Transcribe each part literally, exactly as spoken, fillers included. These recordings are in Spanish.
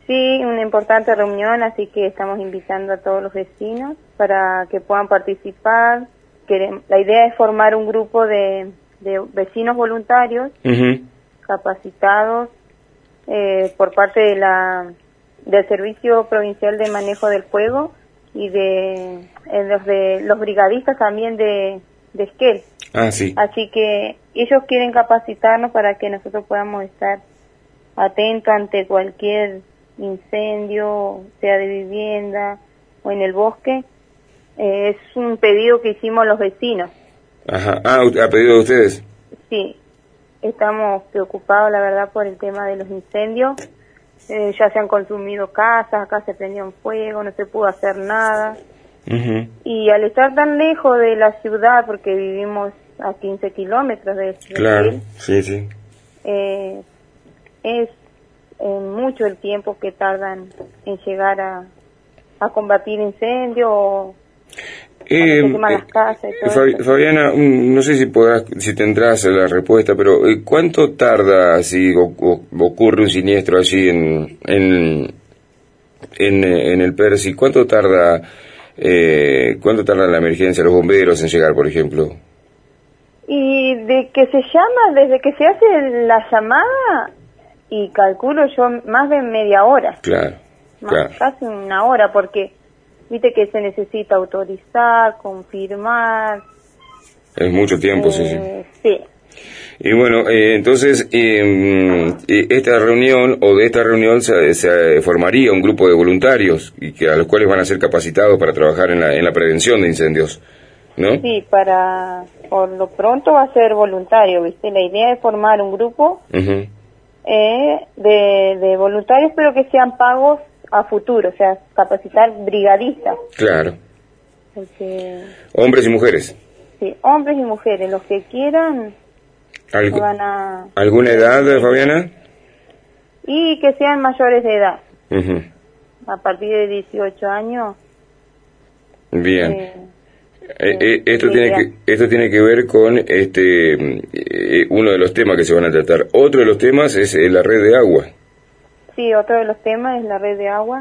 Sí, una importante reunión, así que estamos invitando a todos los vecinos para que puedan participar. Querem- La idea es formar un grupo de, de vecinos voluntarios Uh-huh. capacitados eh, por parte de la del Servicio Provincial de Manejo del Fuego y de eh, los de los brigadistas también de, de Esquel. Ah, sí. Así que ellos quieren capacitarnos para que nosotros podamos estar atentos ante cualquier incendio, sea de vivienda o en el bosque. Eh, es un pedido que hicimos los vecinos. Ajá. Ah, ¿ha pedido de ustedes? Sí, estamos preocupados, la verdad, por el tema de los incendios. Eh, ya se han consumido casas, acá se prendió un fuego, no se pudo hacer nada. Uh-huh. Y al estar tan lejos de la ciudad, porque vivimos a quince kilómetros de de Claro, Esquel, sí, sí. eh, es eh, mucho el tiempo que tardan en llegar a, a combatir incendios o Eh, cuando se queman eh, las casas y todo Fabi- eso. Fabiana, mm, no sé si podrás, si tendrás la respuesta, pero eh, ¿cuánto tarda si o- o- ocurre un siniestro allí en en en, eh, en el Percy? ¿Cuánto tarda eh, cuánto tarda la emergencia, los bomberos en llegar, por ejemplo? Y de que se llama, desde que se hace la llamada, y calculo yo más de media hora, Claro, más, claro. casi una hora, porque viste que se necesita autorizar, confirmar. Es mucho tiempo, sí, sí. eh, sí. Y bueno, eh, entonces, eh, eh, esta reunión, o de esta reunión, se, se formaría un grupo de voluntarios, y que a los cuales van a ser capacitados para trabajar en la, en la prevención de incendios, ¿no? Sí, para, por lo pronto va a ser voluntario, ¿viste? La idea es formar un grupo Ujú. eh, de, de voluntarios, pero que sean pagos a futuro, o sea, capacitar brigadistas. Claro. Porque, Hombres y mujeres. sí, hombres y mujeres, los que quieran, Algo- se van a... ¿Alguna edad, Fabiana? Y que sean mayores de edad, Ujú. a partir de dieciocho años. Bien. eh, Eh, eh, esto sí, tiene ya. que esto tiene que ver con este eh, uno de los temas que se van a tratar. Otro de los temas es eh, la red de agua. Sí, otro de los temas es la red de agua.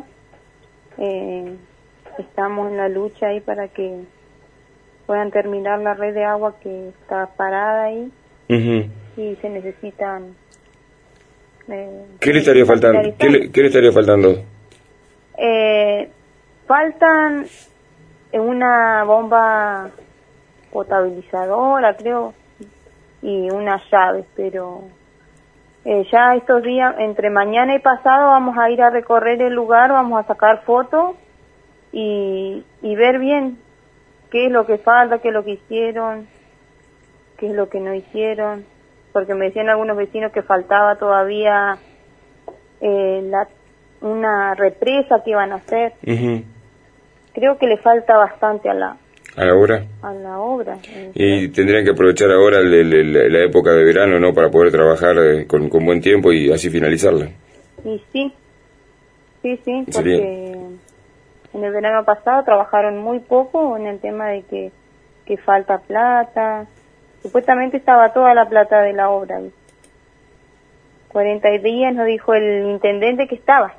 Eh, estamos en la lucha ahí para que puedan terminar la red de agua que está parada ahí Ujú. y se necesitan... Eh, ¿Qué le estaría faltando? finalizar. ¿Qué le, qué le estaría faltando? Eh, faltan una bomba potabilizadora, creo, y unas llaves, pero eh, ya estos días, entre mañana y pasado, vamos a ir a recorrer el lugar, vamos a sacar fotos y, y ver bien qué es lo que falta, qué es lo que hicieron, qué es lo que no hicieron, porque me decían algunos vecinos que faltaba todavía eh, la, una represa que iban a hacer. Ujú. Creo que le falta bastante a la ¿A la hora? a la obra. Y tendrían que aprovechar ahora el- el- el- la época de verano, ¿no? Para poder trabajar eh, con, con buen tiempo y así finalizarla. Y sí, sí, sí, Sería- porque en el verano pasado trabajaron muy poco en el tema de que, que falta plata. Supuestamente estaba toda la plata de la obra. cuarenta días nos dijo el intendente que estaba.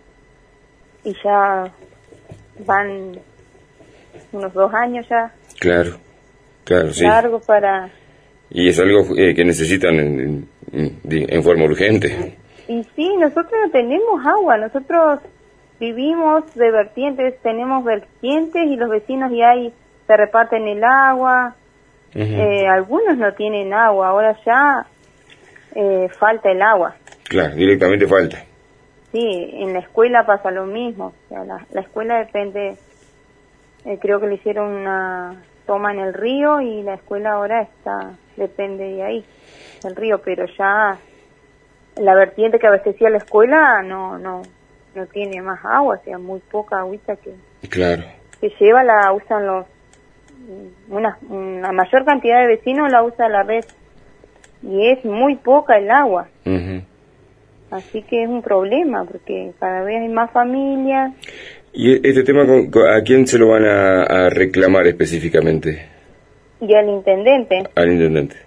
Y ya van unos dos años ya, Claro, claro, sí. largo para... Y es algo eh, que necesitan en, en, en forma urgente. Y sí, nosotros no tenemos agua, nosotros vivimos de vertientes, tenemos vertientes y los vecinos ya ahí se reparten el agua. Ujú. Eh, algunos no tienen agua, ahora ya eh, falta el agua. Claro, directamente falta. Sí, en la escuela pasa lo mismo. O sea, la, la escuela depende, eh, creo que le hicieron una toma en el río y la escuela ahora está depende de ahí, del río, pero ya la vertiente que abastecía la escuela no no no tiene más agua, o sea, muy poca agüita que, Claro. que lleva la usan los una, una mayor cantidad de vecinos la usa la red y es muy poca el agua. Ujú. Así que es un problema porque cada vez hay más familias. ¿Y este tema con- con- a quién se lo van a, a reclamar específicamente? Y al intendente, Al intendente.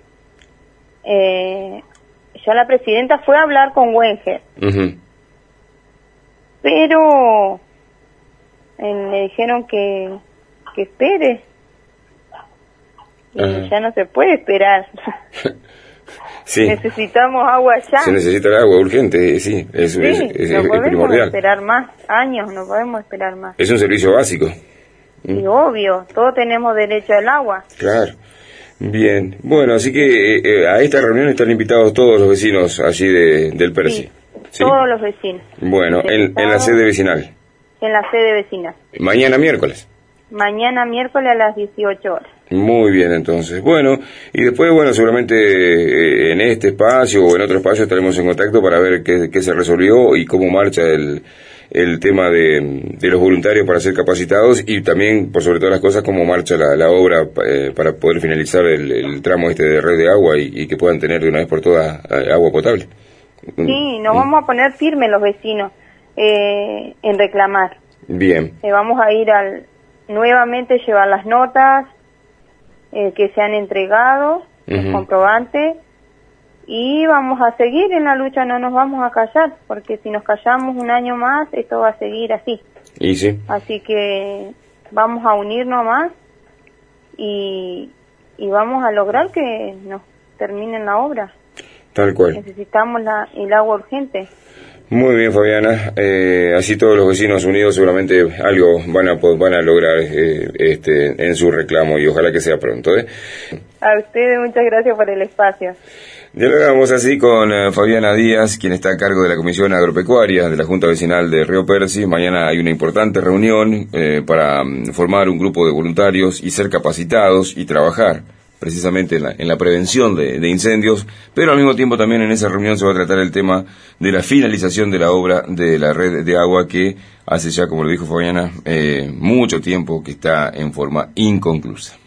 eh, ya la presidenta fue a hablar con Wenger Ujú. pero eh, me dijeron que, que espere. Y Ajá. ya no se puede esperar. Sí. Necesitamos agua ya. Se necesita el agua urgente, sí, es, Sí, es, es, no es podemos primordial. esperar más años, no podemos esperar más. Es un servicio básico. Y obvio, todos tenemos derecho al agua. Claro. Bien. Bueno, así que eh, eh, a esta reunión están invitados todos los vecinos allí de, del Percy. Sí, ¿Sí? todos los vecinos. Bueno, en, en la sede vecinal. En la sede vecinal. Mañana miércoles. Mañana miércoles a las dieciocho horas. Muy bien, entonces. Bueno, y después, bueno, seguramente eh, en este espacio o en otro espacio estaremos en contacto para ver qué, qué se resolvió y cómo marcha el, el tema de, de los voluntarios para ser capacitados y también, por sobre todas las cosas, cómo marcha la, la obra eh, para poder finalizar el, el tramo este de red de agua y, y que puedan tener de una vez por todas eh, agua potable. Sí, nos vamos a poner firmes los vecinos eh, en reclamar. Bien. Eh, vamos a ir al nuevamente llevar las notas eh, que se han entregado, los Ujú. comprobantes, y vamos a seguir en la lucha, no nos vamos a callar, porque si nos callamos un año más, esto va a seguir así. Y sí. Así que vamos a unirnos más y, y vamos a lograr que nos terminen la obra. Tal cual. Necesitamos la, el agua urgente. Muy bien, Fabiana. Eh, así todos los vecinos unidos seguramente algo van a po- van a lograr eh, este en su reclamo y ojalá que sea pronto. ¿eh? A ustedes muchas gracias por el espacio. Dialogamos así con eh, Fabiana Díaz, quien está a cargo de la Comisión Agropecuaria de la Junta Vecinal de Río Percy. Mañana hay una importante reunión eh, para mm, formar un grupo de voluntarios y ser capacitados y trabajar precisamente en la, en la prevención de, de incendios, pero al mismo tiempo también en esa reunión se va a tratar el tema de la finalización de la obra de la red de agua que hace ya, como lo dijo Fabiana, eh, mucho tiempo que está en forma inconclusa.